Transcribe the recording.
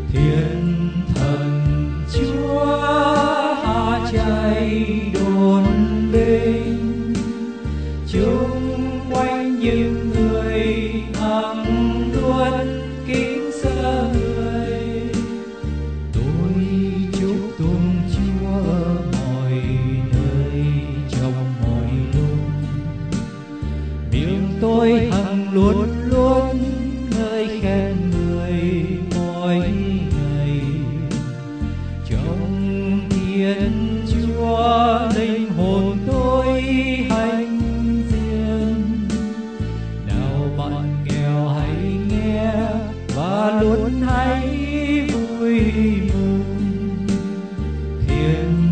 Thiên thần Chúa hạ chạy đồn binh, chung quanh những người hằng luôn kính sợ người. Tôi chúc tụng Chúa ở mọi nơi trong mọi lúc, miệng tôi hằng luôn luôn ngợi khen người mỗi ngày. Trong Thiên Chúa linh hồn tôi hãnh diện, nào bạn nghèo hãy nghe và luôn hãy vui mừng. Thiên